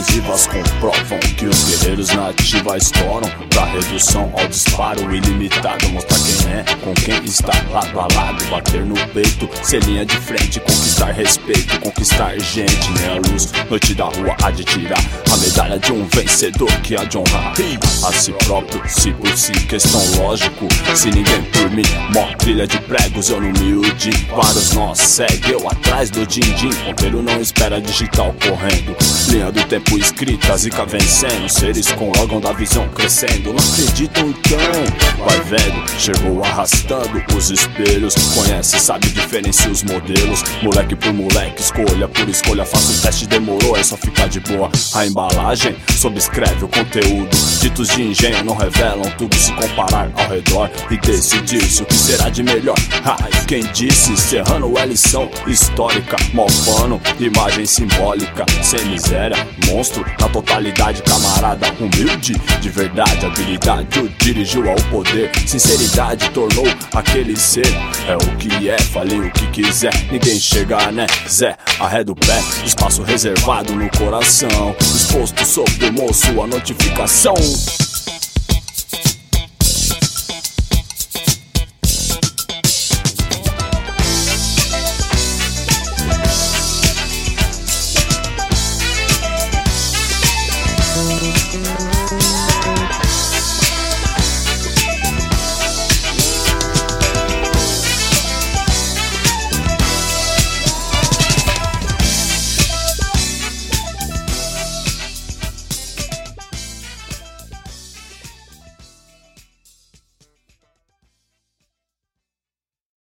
exclusivas comprovam que os guerreiros na ativa estouram pra redução ao disparo ilimitado. Mostrar quem é, com quem está lado a lado, bater no peito, ser linha de frente, conquistar respeito, conquistar gente. Nem a luz, noite da rua há de tirar a medalha de um vencedor que há de honrar a si próprio, se por si, questão lógico. Se ninguém por mim, mó trilha de pregos, eu no miúde, vários nós segue, eu atrás do din-din. Ponteiro não espera digital correndo, linha do tempo escrita, zica vencendo, seres com órgão da visão crescendo. Não acreditam então, vai vendo, chegou arrastando os espelhos, conhece, sabe, diferencia os modelos, moleque por moleque, escolha por escolha, faça o teste, demorou, é só ficar de boa. A embalagem subscreve o conteúdo, ditos de engenho não revelam tudo, se comparar ao redor e decidir-se o que será de melhor. Quem disse, Serrano é lição histórica, mofano, imagem simbólica, sem miséria, monstro na totalidade, camarada humilde, de verdade, habilidade o dirigiu ao poder, sinceridade tornou aquele ser, é o que é, falei o que quiser, ninguém chega, né, Zé, arreda o pé, espaço reservado no coração, exposto sobre o moço a notificação.